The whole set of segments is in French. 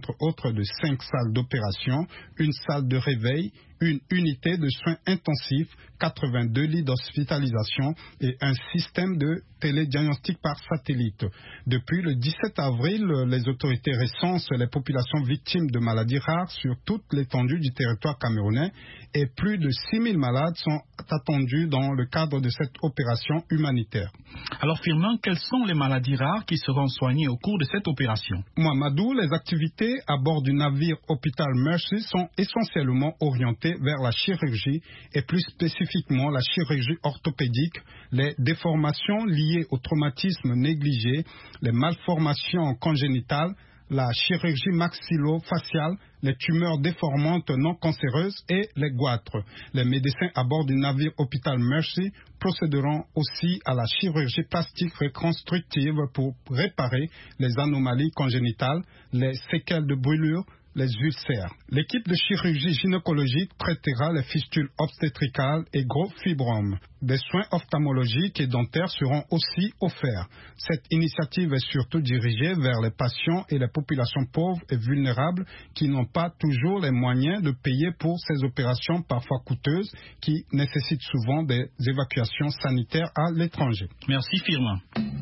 entre autres de 5 salles d'opération, une salle de réveil, une unité de soins intensifs, 82 lits d'hospitalisation et un système de télédiagnostic par satellite. Depuis le 17 avril, les autorités recensent les populations victimes de maladies rares sur toute l'étendue du territoire camerounais et plus de 6 000 malades sont attendus dans le cadre de cette opération humanitaire. Alors Firmin, quelles sont les maladies rares qui seront soignées au cours de cette opération? Mohamedou, les activités à bord du navire Hôpital Mercy sont essentiellement orientées vers la chirurgie et plus spécifiquement la chirurgie orthopédique, les déformations liées au traumatisme négligé, les malformations congénitales, la chirurgie maxillo-faciale, les tumeurs déformantes non cancéreuses et les goitres. Les médecins à bord du navire Hôpital Mercy procéderont aussi à la chirurgie plastique reconstructive pour réparer les anomalies congénitales, les séquelles de brûlure, les ulcères. L'équipe de chirurgie gynécologique traitera les fistules obstétricales et gros fibromes. Des soins ophtalmologiques et dentaires seront aussi offerts. Cette initiative est surtout dirigée vers les patients et les populations pauvres et vulnérables qui n'ont pas toujours les moyens de payer pour ces opérations parfois coûteuses qui nécessitent souvent des évacuations sanitaires à l'étranger. Merci Firmin.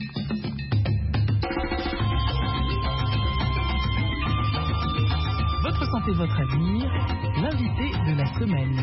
Votre santé, votre avenir, l'invité de la semaine.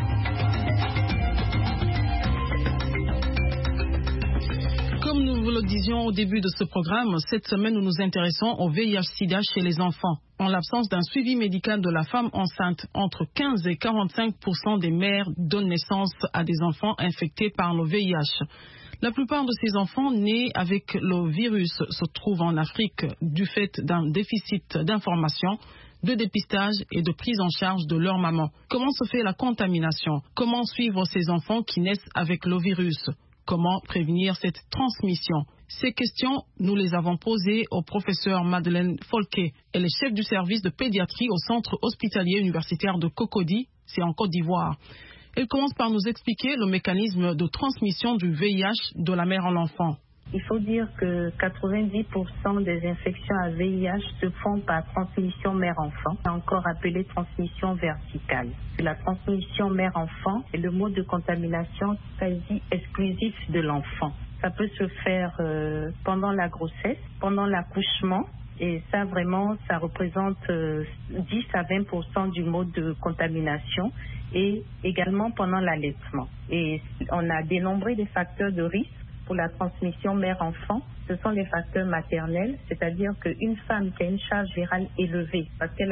Comme nous vous le disions au début de ce programme, cette semaine nous nous intéressons au VIH-Sida chez les enfants. En l'absence d'un suivi médical de la femme enceinte, entre 15 et 45% des mères donnent naissance à des enfants infectés par le VIH. La plupart de ces enfants nés avec le virus se trouvent en Afrique du fait d'un déficit d'information, de dépistage et de prise en charge de leur maman. Comment se fait la contamination? Comment suivre ces enfants qui naissent avec le virus? Comment prévenir cette transmission? Ces questions, nous les avons posées au professeur Madeleine Folquet. Elle est chef du service de pédiatrie au centre hospitalier universitaire de Cocody, c'est en Côte d'Ivoire. Elle commence par nous expliquer le mécanisme de transmission du VIH de la mère à l'enfant. Il faut dire que 90% des infections à VIH se font par transmission mère-enfant, encore appelée transmission verticale. La transmission mère-enfant est le mode de contamination quasi exclusif de l'enfant. Ça peut se faire pendant la grossesse, pendant l'accouchement, et ça vraiment, ça représente 10 à 20% du mode de contamination, et également pendant l'allaitement. Et on a dénombré des facteurs de risque pour la transmission mère-enfant. Ce sont les facteurs maternels, c'est-à-dire qu'une femme qui a une charge virale élevée, parce qu'elle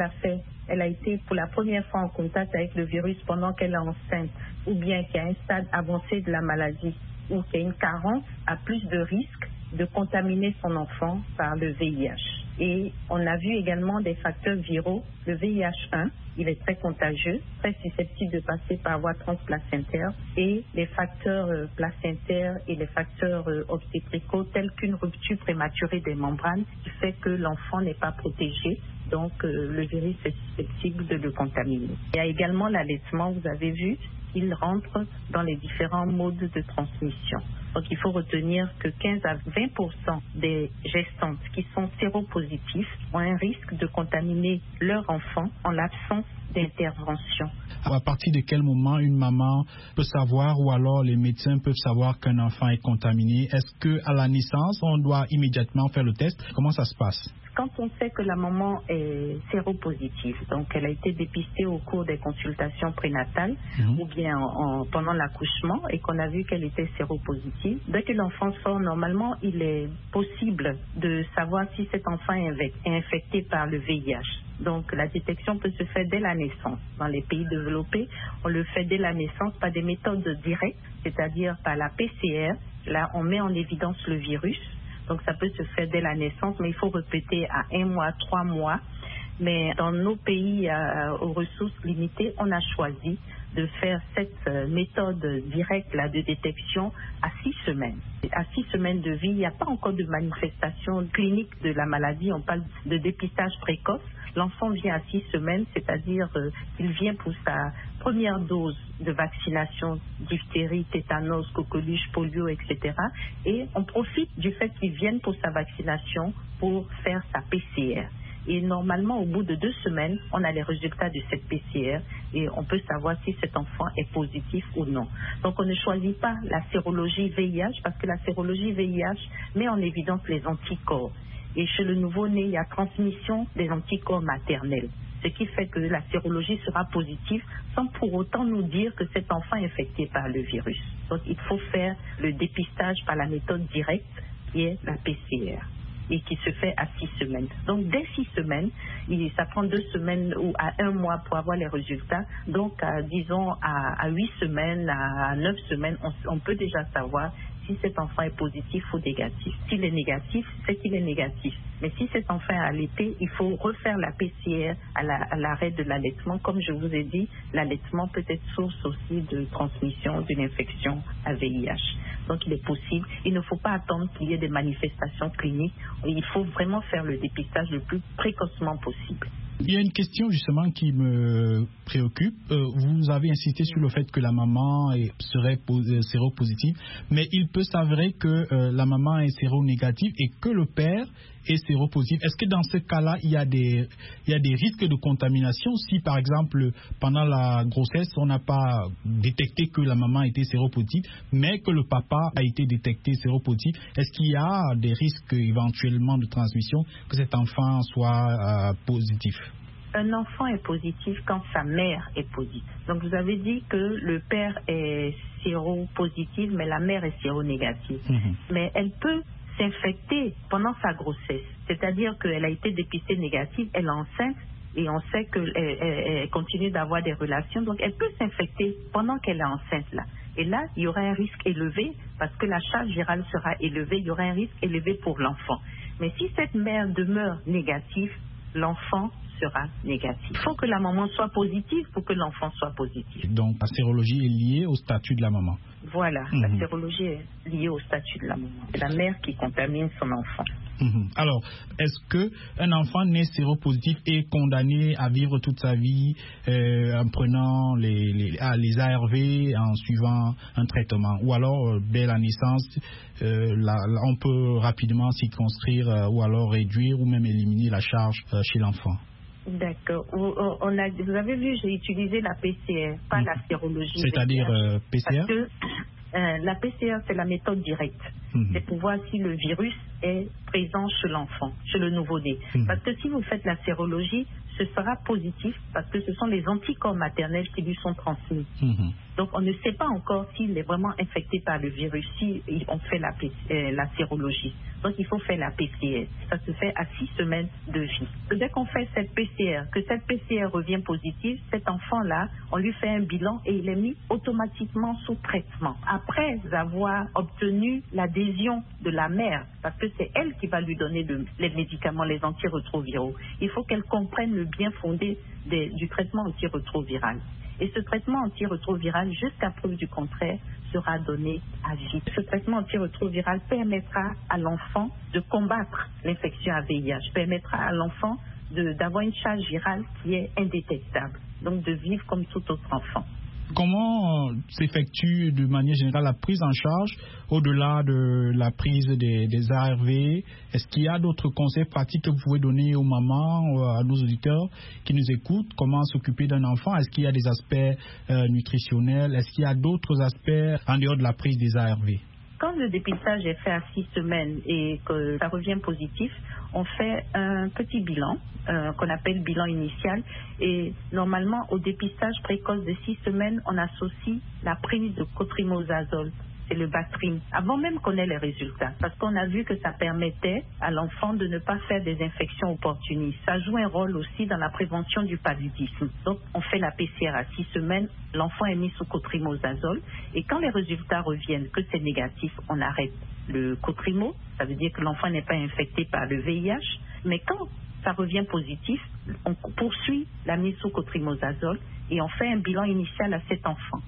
a été pour la première fois en contact avec le virus pendant qu'elle est enceinte, ou bien qui a un stade avancé de la maladie, ou qui a une carence, a plus de risques de contaminer son enfant par le VIH. Et on a vu également des facteurs viraux. Le VIH1, il est très contagieux, très susceptible de passer par voie transplacentaire, et les facteurs placentaires et les facteurs obstétricaux tels qu'une rupture prématurée des membranes qui fait que l'enfant n'est pas protégé, donc le virus est susceptible de le contaminer. Il y a également l'allaitement, vous avez vu, il rentre dans les différents modes de transmission. Donc il faut retenir que 15 à 20% des gestantes qui sont séropositifs ont un risque de contaminer leur enfant en l'absence d'intervention. À partir de quel moment une maman peut savoir, ou alors les médecins peuvent savoir qu'un enfant est contaminé? Est-ce qu'à la naissance, on doit immédiatement faire le test? Comment ça se passe? Quand on sait que la maman est séropositive, donc elle a été dépistée au cours des consultations prénatales ou bien pendant l'accouchement et qu'on a vu qu'elle était séropositive, dès que l'enfant sort, normalement, il est possible de savoir si cet enfant est infecté par le VIH. Donc la détection peut se faire dès la naissance. Dans les pays développés, on le fait dès la naissance par des méthodes directes, c'est-à-dire par la PCR. Là, on met en évidence le virus. Donc ça peut se faire dès la naissance, mais il faut répéter à 1 mois, 3 mois. Mais dans nos pays aux ressources limitées, on a choisi de faire cette méthode directe là, de détection à 6 semaines. À 6 semaines de vie, il n'y a pas encore de manifestation clinique de la maladie. On parle de dépistage précoce. L'enfant vient à 6 semaines, c'est-à-dire qu'il vient pour sa première dose de vaccination, diphtérie, tétanos, coqueluche, polio, etc. Et on profite du fait qu'il vienne pour sa vaccination pour faire sa PCR. Et normalement, au bout de 2 semaines, on a les résultats de cette PCR et on peut savoir si cet enfant est positif ou non. Donc, on ne choisit pas la sérologie VIH parce que la sérologie VIH met en évidence les anticorps. Et chez le nouveau-né, il y a transmission des anticorps maternels. Ce qui fait que la sérologie sera positive sans pour autant nous dire que cet enfant est infecté par le virus. Donc, il faut faire le dépistage par la méthode directe qui est la PCR et qui se fait à 6 semaines. Donc, dès 6 semaines, ça prend 2 semaines ou à 1 mois pour avoir les résultats. Donc, disons, à 8 semaines, à 9 semaines, on peut déjà savoir si cet enfant est positif ou négatif. S'il est négatif, c'est qu'il est négatif. Mais si cet enfant est allaité, il faut refaire la PCR à l'arrêt de l'allaitement. Comme je vous ai dit, l'allaitement peut être source aussi de transmission d'une infection à VIH. Donc il est possible. Il ne faut pas attendre qu'il y ait des manifestations cliniques. Il faut vraiment faire le dépistage le plus précocement possible. Il y a une question justement qui me préoccupe. Vous avez insisté sur le fait que la maman serait séropositive, mais il peut s'avérer que la maman est séronégative et que le père est séropositif. Est-ce que dans ce cas-là, il y a des risques de contamination si, par exemple, pendant la grossesse, on n'a pas détecté que la maman était séropositive, mais que le papa a été détecté séropositif? Est-ce qu'il y a des risques éventuellement de transmission que cet enfant soit positif? Un enfant est positif quand sa mère est positive. Donc vous avez dit que le père est séropositif, mais la mère est séronégative. Mais elle peut s'infecter pendant sa grossesse. C'est-à-dire qu'elle a été dépistée négative, elle est enceinte et on sait qu'elle continue d'avoir des relations. Donc elle peut s'infecter pendant qu'elle est enceinte là. Et là, il y aura un risque élevé parce que la charge virale sera élevée. Il y aura un risque élevé pour l'enfant. Mais si cette mère demeure négative, l'enfant sera négatif. Il faut que la maman soit positive pour que l'enfant soit positif. Donc la sérologie est liée au statut de la maman. Voilà, la sérologie est liée au statut de la maman. C'est la mère qui contamine son enfant. Alors, est-ce qu'un enfant né séropositif est condamné à vivre toute sa vie en prenant les ARV, en suivant un traitement? Ou alors, dès la naissance, on peut rapidement circonscrire ou alors réduire ou même éliminer la charge chez l'enfant? D'accord. Vous avez vu, j'ai utilisé la PCR, pas la sérologie. C'est-à-dire PCR? Parce que la PCR, c'est la méthode directe. C'est pour voir si le virus est présent chez l'enfant, chez le nouveau-né. Parce que si vous faites la sérologie, ce sera positif parce que ce sont les anticorps maternels qui lui sont transmis. Donc on ne sait pas encore s'il est vraiment infecté par le virus si on fait la sérologie. Donc il faut faire la PCR. Ça se fait à 6 semaines de vie. Dès qu'on fait cette PCR, que cette PCR revient positive, cet enfant-là, on lui fait un bilan et il est mis automatiquement sous traitement. Après avoir obtenu l'adhésion de la mère, parce que c'est elle qui va lui donner les médicaments, les antirétroviraux. Il faut qu'elle comprenne le bien fondé du traitement antirétroviral. Et ce traitement antirétroviral, jusqu'à preuve du contraire, sera donné à vie. Ce traitement antirétroviral permettra à l'enfant de combattre l'infection à VIH, permettra à l'enfant d'avoir une charge virale qui est indétectable, donc de vivre comme tout autre enfant. Comment s'effectue de manière générale la prise en charge au-delà de la prise des ARV? Est-ce qu'il y a d'autres conseils pratiques que vous pouvez donner aux mamans, à nos auditeurs qui nous écoutent? Comment s'occuper d'un enfant? Est-ce qu'il y a des aspects nutritionnels? Est-ce qu'il y a d'autres aspects en dehors de la prise des ARV? Quand le dépistage est fait à 6 semaines et que ça revient positif, on fait un petit bilan qu'on appelle bilan initial. Et normalement, au dépistage précoce de 6 semaines, on associe la prise de cotrimazole. C'est le Bactrim, avant même qu'on ait les résultats. Parce qu'on a vu que ça permettait à l'enfant de ne pas faire des infections opportunistes. Ça joue un rôle aussi dans la prévention du paludisme. Donc, on fait la PCR à 6 semaines, l'enfant est mis sous cotrimazole. Et quand les résultats reviennent, que c'est négatif, on arrête le cotrimo. Ça veut dire que l'enfant n'est pas infecté par le VIH. Mais quand ça revient positif, on poursuit la mise sous cotrimazole et on fait un bilan initial à cet enfant.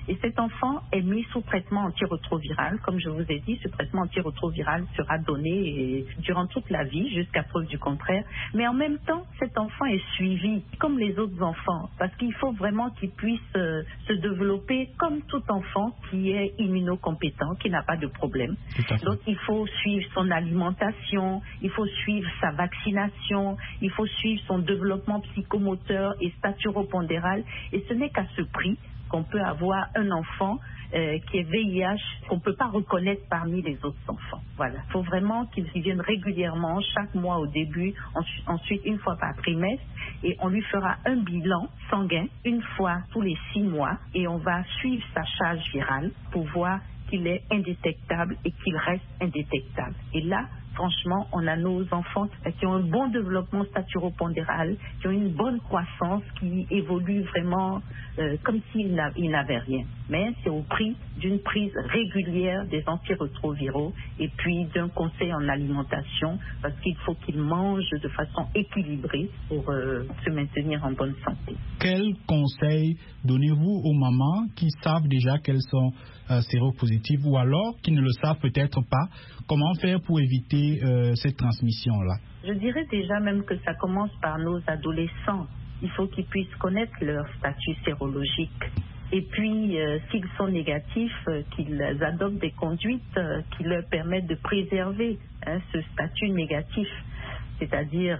Et cet enfant est mis sous traitement antirétroviral. Comme je vous ai dit, ce traitement antirétroviral sera donné durant toute la vie, jusqu'à preuve du contraire. Mais en même temps, cet enfant est suivi comme les autres enfants, parce qu'il faut vraiment qu'il puisse se développer comme tout enfant qui est immunocompétent, qui n'a pas de problème. Donc il faut suivre son alimentation, il faut suivre sa vaccination, il faut suivre son développement psychomoteur et staturopondéral. Et ce n'est qu'à ce prix qu'on peut avoir un enfant qui est VIH, qu'on ne peut pas reconnaître parmi les autres enfants. Voilà. Il faut vraiment qu'ils viennent régulièrement, chaque mois au début, ensuite une fois par trimestre, et on lui fera un bilan sanguin une fois tous les 6 mois, et on va suivre sa charge virale pour voir qu'il est indétectable et qu'il reste indétectable. Et là, franchement, on a nos enfants qui ont un bon développement staturopondéral, qui ont une bonne croissance, qui évoluent vraiment comme s'ils n'avaient rien. Mais c'est au prix d'une prise régulière des antirétroviraux et puis d'un conseil en alimentation, parce qu'il faut qu'ils mangent de façon équilibrée pour se maintenir en bonne santé. Quels conseils donnez-vous aux mamans qui savent déjà qu'elles sont séropositives ou alors qui ne le savent peut-être pas? Comment faire pour éviter cette transmission-là? Je dirais déjà même que ça commence par nos adolescents. Il faut qu'ils puissent connaître leur statut sérologique. Et puis, s'ils sont négatifs, qu'ils adoptent des conduites qui leur permettent de préserver ce statut négatif. C'est-à-dire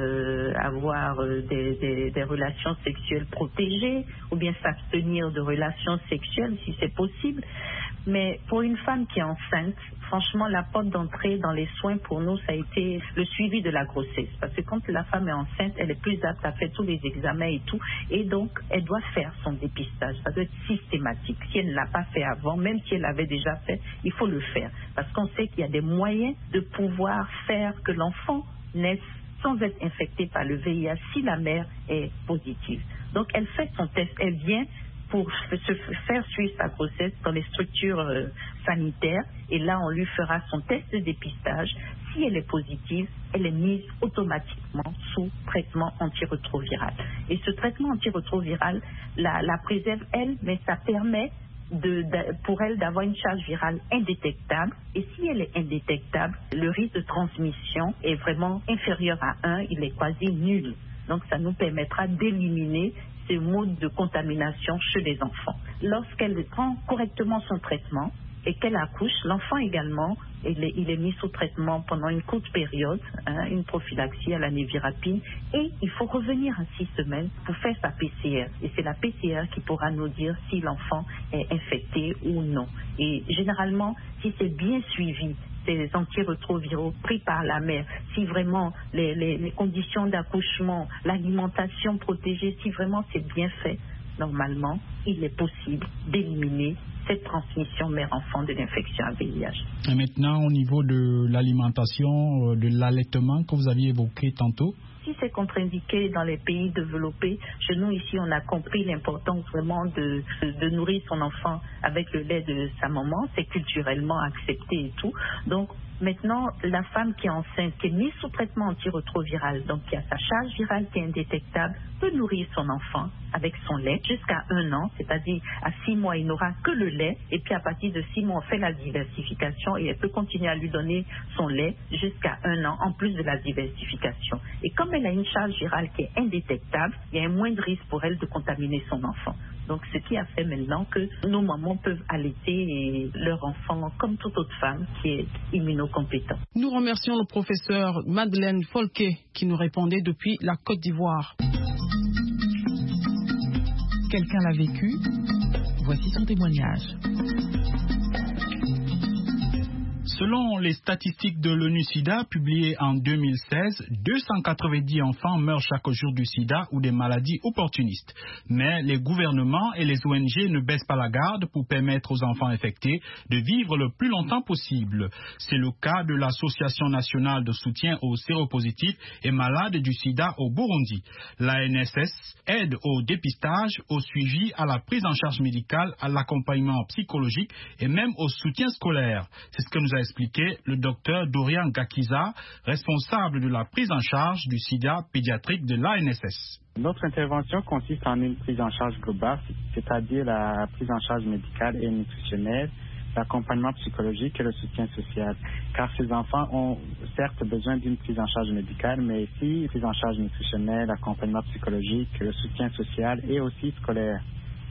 avoir des relations sexuelles protégées ou bien s'abstenir de relations sexuelles si c'est possible. Mais pour une femme qui est enceinte, franchement, la porte d'entrée dans les soins pour nous, ça a été le suivi de la grossesse. Parce que quand la femme est enceinte, elle est plus apte à faire tous les examens et tout. Et donc, elle doit faire son dépistage. Ça doit être systématique. Si elle ne l'a pas fait avant, même si elle l'avait déjà fait, il faut le faire. Parce qu'on sait qu'il y a des moyens de pouvoir faire que l'enfant naissent sans être infectés par le VIH si la mère est positive. Donc elle fait son test, elle vient pour se faire suivre sa grossesse dans les structures sanitaires et là on lui fera son test de dépistage. Si elle est positive, elle est mise automatiquement sous traitement antirétroviral. Et ce traitement antirétroviral la préserve elle, mais ça permet pour elle d'avoir une charge virale indétectable. Et si elle est indétectable, le risque de transmission est vraiment inférieur à 1, il est quasi nul. Donc ça nous permettra d'éliminer ces modes de contamination chez les enfants. Lorsqu'elle prend correctement son traitement et qu'elle accouche, l'enfant également, il est mis sous traitement pendant une courte période, une prophylaxie à la névirapine, et il faut revenir à 6 semaines pour faire sa PCR. Et c'est la PCR qui pourra nous dire si l'enfant est infecté ou non. Et généralement, si c'est bien suivi, ces antirétroviraux pris par la mère, si vraiment les conditions d'accouchement, l'alimentation protégée, si vraiment c'est bien fait, normalement, il est possible d'éliminer cette transmission mère-enfant de l'infection à VIH. Et maintenant, au niveau de l'alimentation, de l'allaitement que vous aviez évoqué tantôt? Si c'est contre-indiqué dans les pays développés, chez nous ici, on a compris l'importance vraiment de nourrir son enfant avec le lait de sa maman. C'est culturellement accepté et tout. Donc, maintenant, la femme qui est enceinte, qui est mise sous traitement antirétroviral, donc qui a sa charge virale qui est indétectable, peut nourrir son enfant avec son lait jusqu'à 1 an, c'est-à-dire à 6 mois, il n'aura que le lait, et puis à partir de 6 mois, on fait la diversification et elle peut continuer à lui donner son lait jusqu'à 1 an, en plus de la diversification. Et comme elle a une charge virale qui est indétectable, il y a un moindre risque pour elle de contaminer son enfant. Donc, ce qui a fait maintenant que nos mamans peuvent allaiter leur enfant comme toute autre femme qui est immunocompétente. Nous remercions le professeur Madeleine Folquet qui nous répondait depuis la Côte d'Ivoire. Quelqu'un l'a vécu? Voici son témoignage. Selon les statistiques de l'ONU-SIDA publiées en 2016, 290 enfants meurent chaque jour du sida ou des maladies opportunistes. Mais les gouvernements et les ONG ne baissent pas la garde pour permettre aux enfants infectés de vivre le plus longtemps possible. C'est le cas de l'Association nationale de soutien aux séropositifs et malades du sida au Burundi. L'ANSS aide au dépistage, au suivi, à la prise en charge médicale, à l'accompagnement psychologique et même au soutien scolaire. C'est ce que nous a expliqué le docteur Dorian Gakiza, responsable de la prise en charge du sida pédiatrique de l'ANSS. Notre intervention consiste en une prise en charge globale, c'est-à-dire la prise en charge médicale et nutritionnelle, l'accompagnement psychologique et le soutien social. Car ces enfants ont certes besoin d'une prise en charge médicale, mais aussi une prise en charge nutritionnelle, l'accompagnement psychologique, le soutien social et aussi scolaire.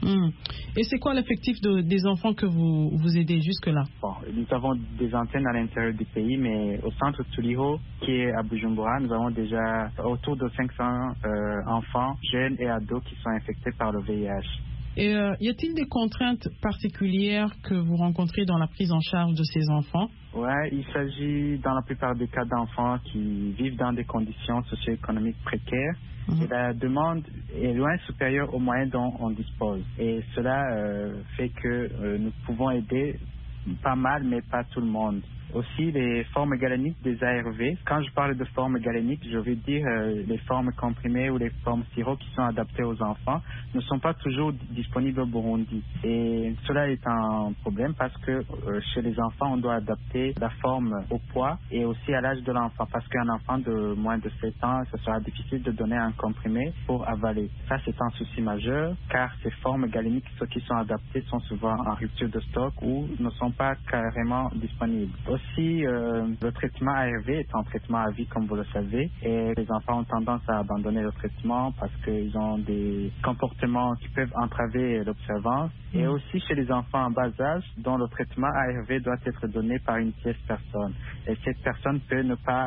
Et c'est quoi l'effectif des enfants que vous aidez jusque-là? Bon, nous avons des antennes à l'intérieur du pays, mais au centre Tuliho, qui est à Bujumbura, nous avons déjà autour de 500 enfants, jeunes et ados qui sont infectés par le VIH. Et y a-t-il des contraintes particulières que vous rencontrez dans la prise en charge de ces enfants? Ouais, il s'agit dans la plupart des cas d'enfants qui vivent dans des conditions socio-économiques précaires. Et la demande est loin supérieure aux moyens dont on dispose. Et cela fait que nous pouvons aider pas mal, mais pas tout le monde. Aussi, les formes galéniques des ARV. Quand je parle de formes galéniques, je veux dire les formes comprimées ou les formes sirop qui sont adaptées aux enfants ne sont pas toujours disponibles au Burundi. Et cela est un problème parce que chez les enfants, on doit adapter la forme au poids et aussi à l'âge de l'enfant. Parce qu'un enfant de moins de 7 ans, ce sera difficile de donner un comprimé pour avaler. Ça, c'est un souci majeur car ces formes galéniques, ceux qui sont adaptés, sont souvent en rupture de stock ou ne sont pas carrément disponibles. Aussi, le traitement ARV est un traitement à vie, comme vous le savez, et les enfants ont tendance à abandonner le traitement parce qu'ils ont des comportements qui peuvent entraver l'observance. Et aussi chez les enfants en bas âge, dont le traitement ARV doit être donné par une tierce personne. Et cette personne peut ne pas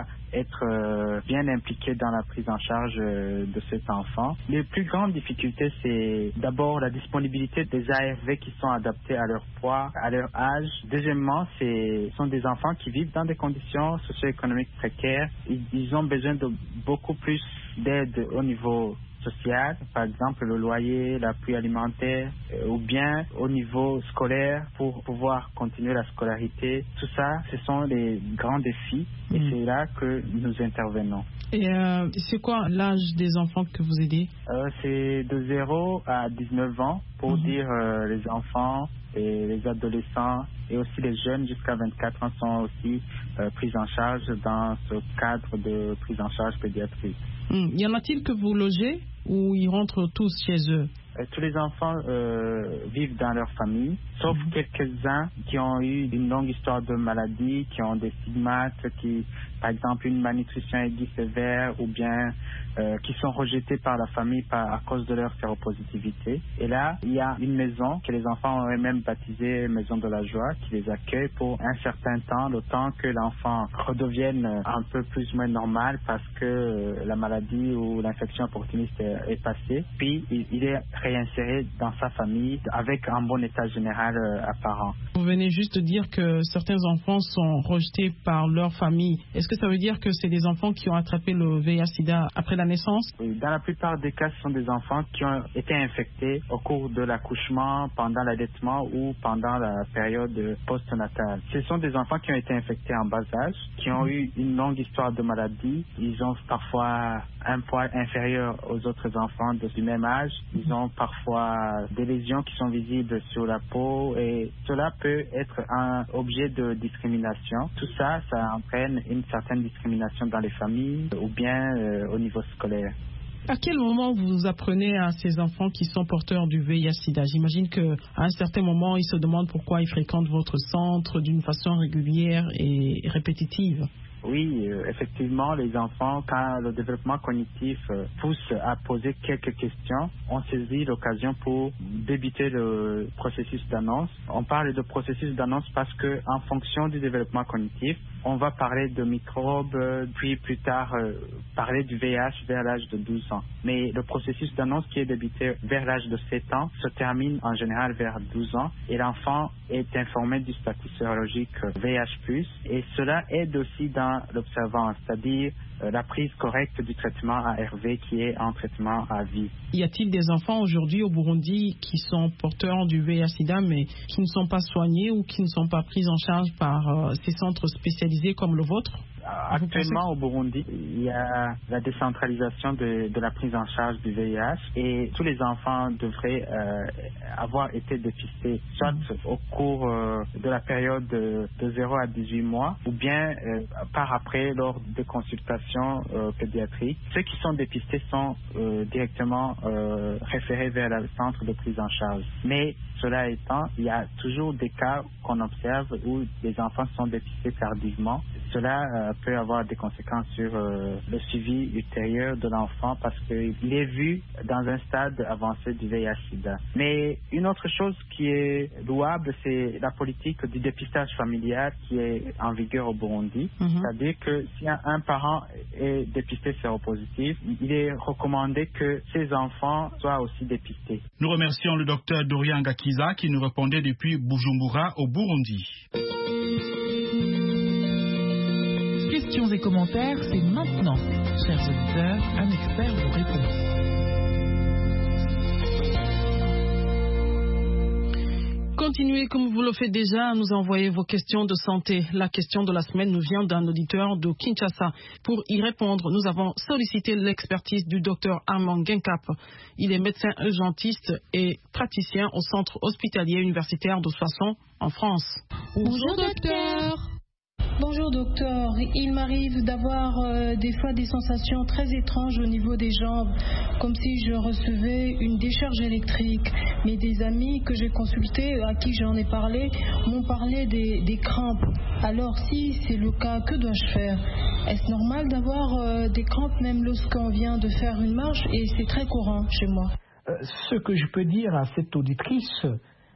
être bien impliquée dans la prise en charge de cet enfant. Les plus grandes difficultés, c'est d'abord la disponibilité des ARV qui sont adaptés à leur poids, à leur âge. Deuxièmement, ce sont des enfants qui vivent dans des conditions socio-économiques précaires. Ils ont besoin de beaucoup plus d'aide au niveau social, par exemple le loyer, l'appui alimentaire, ou bien au niveau scolaire pour pouvoir continuer la scolarité. Tout ça, ce sont les grands défis et c'est là que nous intervenons. Et c'est quoi l'âge des enfants que vous aidez? C'est de 0 à 19 ans pour dire les enfants et les adolescents et aussi les jeunes jusqu'à 24 ans sont aussi pris en charge dans ce cadre de prise en charge pédiatrique. Y en a-t-il que vous logez ou ils rentrent tous chez eux? Tous les enfants vivent dans leur famille, sauf quelques-uns qui ont eu une longue histoire de maladie, qui ont des stigmates, qui, par exemple, une malnutrition aiguë sévère ou bien qui sont rejetés par la famille à cause de leur séropositivité. Et là, il y a une maison que les enfants ont eux-mêmes baptisée Maison de la Joie, qui les accueille pour un certain temps, le temps que l'enfant redevienne un peu plus ou moins normal parce que la maladie ou l'infection opportuniste est passée. Puis, il est réinséré dans sa famille avec un bon état général apparent. Vous venez juste de dire que certains enfants sont rejetés par leur famille. Est-ce que ça veut dire que c'est des enfants qui ont attrapé le VIH/SIDA après la naissance? Oui, dans la plupart des cas, ce sont des enfants qui ont été infectés au cours de l'accouchement, pendant l'allaitement ou pendant la période postnatale. Ce sont des enfants qui ont été infectés en bas âge, qui ont eu une longue histoire de maladie. Ils ont parfois un poids inférieur aux autres enfants du même âge. Ils ont parfois des lésions qui sont visibles sur la peau et cela peut être un objet de discrimination. Tout ça, ça entraîne une certaine discrimination dans les familles ou bien au niveau scolaire. À quel moment vous apprenez à ces enfants qui sont porteurs du VIH/SIDA? J'imagine qu'à un certain moment, ils se demandent pourquoi ils fréquentent votre centre d'une façon régulière et répétitive. Oui, effectivement, les enfants, quand le développement cognitif pousse à poser quelques questions, on saisit l'occasion pour débuter le processus d'annonce. On parle de processus d'annonce parce que, en fonction du développement cognitif, on va parler de microbes, puis plus tard parler du VIH vers l'âge de 12 ans. Mais le processus d'annonce qui est débuté vers l'âge de 7 ans se termine en général vers 12 ans et l'enfant est informé du statut sérologique VIH+, et cela aide aussi dans l'observance, c'est-à-dire la prise correcte du traitement ARV qui est un traitement à vie. Y a-t-il des enfants aujourd'hui au Burundi qui sont porteurs du VIH/SIDA mais qui ne sont pas soignés ou qui ne sont pas pris en charge par ces centres spécialisés comme le vôtre? Actuellement, au Burundi, il y a la décentralisation de la prise en charge du VIH et tous les enfants devraient avoir été dépistés, soit au cours de la période de 0 à 18 mois ou bien par après lors des consultations pédiatriques. Ceux qui sont dépistés sont directement référés vers le centre de prise en charge. Mais cela étant, il y a toujours des cas qu'on observe où les enfants sont dépistés tardivement. Cela peut avoir des conséquences sur le suivi ultérieur de l'enfant parce qu'il est vu dans un stade avancé du VIH-Sida. Mais une autre chose qui est louable, c'est la politique du dépistage familial qui est en vigueur au Burundi. C'est-à-dire que si un parent est dépisté séropositif, il est recommandé que ses enfants soient aussi dépistés. Nous remercions le docteur Dorian Ngakiza qui nous répondait depuis Bujumbura au Burundi. Questions et commentaires, c'est maintenant. Chers auditeurs, un expert vous répond. Continuez comme vous le faites déjà à nous envoyer vos questions de santé. La question de la semaine nous vient d'un auditeur de Kinshasa. Pour y répondre, nous avons sollicité l'expertise du docteur Armand Genkap. Il est médecin urgentiste et praticien au centre hospitalier universitaire de Soissons en France. Bonjour docteur. Bonjour docteur, il m'arrive d'avoir des fois des sensations très étranges au niveau des jambes, comme si je recevais une décharge électrique. Mais des amis que j'ai consultés, à qui j'en ai parlé, m'ont parlé des crampes. Alors si c'est le cas, que dois-je faire? Est-ce normal d'avoir des crampes même lorsqu'on vient de faire une marche? Et c'est très courant chez moi. Ce que je peux dire à cette auditrice,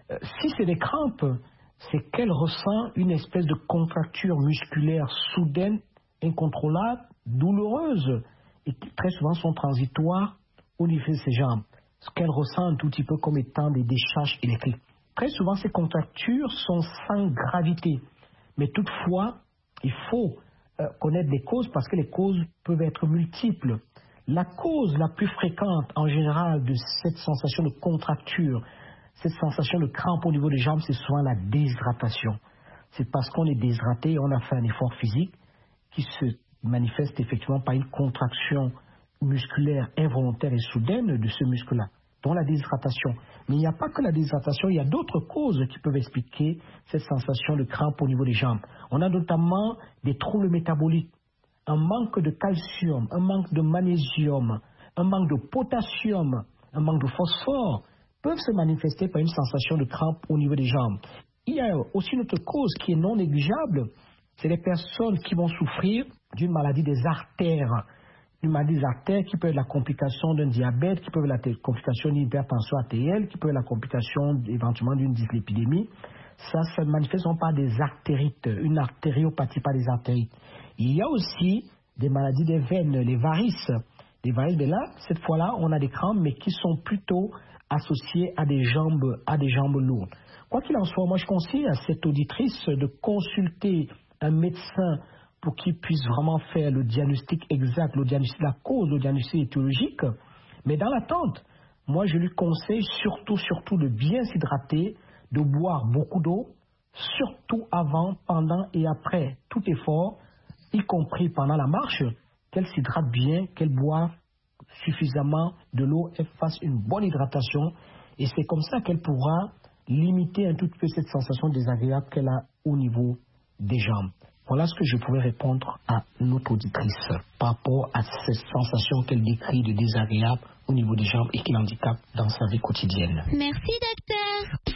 si c'est des crampes, c'est qu'elle ressent une espèce de contracture musculaire soudaine, incontrôlable, douloureuse, et qui très souvent sont transitoires au niveau de ses jambes. Ce qu'elle ressent un tout petit peu comme étant des décharges électriques. Très souvent, ces contractures sont sans gravité. Mais toutefois, il faut connaître les causes parce que les causes peuvent être multiples. La cause la plus fréquente en général de cette sensation de contracture, cette sensation de crampe au niveau des jambes, c'est souvent la déshydratation. C'est parce qu'on est déshydraté et on a fait un effort physique qui se manifeste effectivement par une contraction musculaire involontaire et soudaine de ce muscle-là, dont la déshydratation. Mais il n'y a pas que la déshydratation, il y a d'autres causes qui peuvent expliquer cette sensation de crampe au niveau des jambes. On a notamment des troubles métaboliques, un manque de calcium, un manque de magnésium, un manque de potassium, un manque de phosphore, peuvent se manifester par une sensation de crampe au niveau des jambes. Il y a aussi une autre cause qui est non négligeable, c'est les personnes qui vont souffrir d'une maladie des artères. Une maladie des artères qui peut être la complication d'un diabète, qui peut être la complication d'une hypertension artérielle, qui peut être la complication éventuellement d'une dyslipidémie. Ça se manifeste par des artérites, une artériopathie par des artérites. Il y a aussi des maladies des veines, les varices. Les varices, mais là, cette fois-là, on a des crampes, mais qui sont plutôt associées à des jambes lourdes. Quoi qu'il en soit, moi je conseille à cette auditrice de consulter un médecin pour qu'il puisse vraiment faire le diagnostic exact, le diagnostic de la cause, le diagnostic étiologique. Mais dans l'attente, moi je lui conseille surtout de bien s'hydrater, de boire beaucoup d'eau, surtout avant, pendant et après tout effort, y compris pendant la marche, qu'elle s'hydrate bien, qu'elle boive suffisamment de l'eau, elle fasse une bonne hydratation et c'est comme ça qu'elle pourra limiter un tout peu cette sensation désagréable qu'elle a au niveau des jambes. Voilà ce que je pourrais répondre à notre auditrice par rapport à cette sensation qu'elle décrit de désagréable au niveau des jambes et qui l'handicape dans sa vie quotidienne. Merci docteur.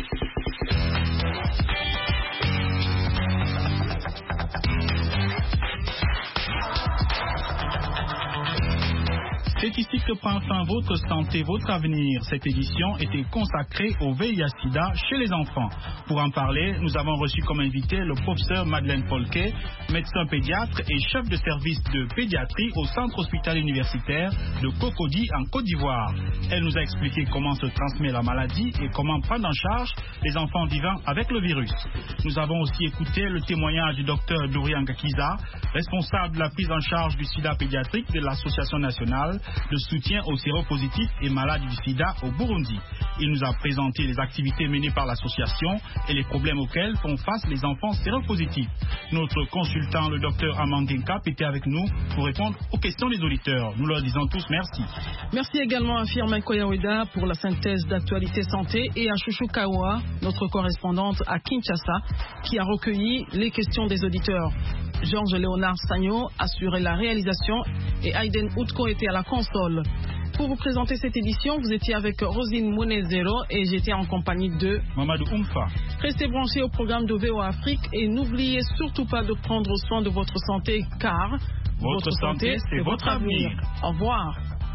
C'est ici que prend fin votre santé, votre avenir. Cette édition était consacrée au VIH-Sida chez les enfants. Pour en parler, nous avons reçu comme invité le professeur Madeleine Folquet, médecin pédiatre et chef de service de pédiatrie au centre hospitalier universitaire de Cocody en Côte d'Ivoire. Elle nous a expliqué comment se transmet la maladie et comment prendre en charge les enfants vivant avec le virus. Nous avons aussi écouté le témoignage du docteur Dorian Ngakiza, responsable de la prise en charge du sida pédiatrique de l'Association nationale de soutien aux séropositifs et malades du sida au Burundi. Il nous a présenté les activités menées par l'association et les problèmes auxquels font face les enfants séropositifs. Notre consultant, le docteur Amangenkap, était avec nous pour répondre aux questions des auditeurs. Nous leur disons tous merci. Merci également à Firmin Koyaweda pour la synthèse d'actualité santé et à Chouchou Kawa, notre correspondante à Kinshasa, qui a recueilli les questions des auditeurs. Georges Léonard Sagno assurait la réalisation et Aiden Outko était à la console. Pour vous présenter cette édition, vous étiez avec Rosine Monezero et j'étais en compagnie de Mamadou Oumfa. Restez branchés au programme de VOA Afrique et n'oubliez surtout pas de prendre soin de votre santé car votre santé, c'est votre avenir. Au revoir.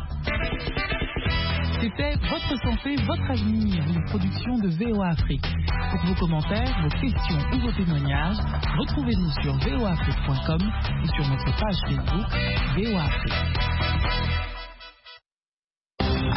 C'était Votre santé, votre avenir, une production de VOA Afrique. Pour vos commentaires, vos questions ou vos témoignages, retrouvez-nous sur voaafrique.com et sur notre page Facebook VOA Afrique.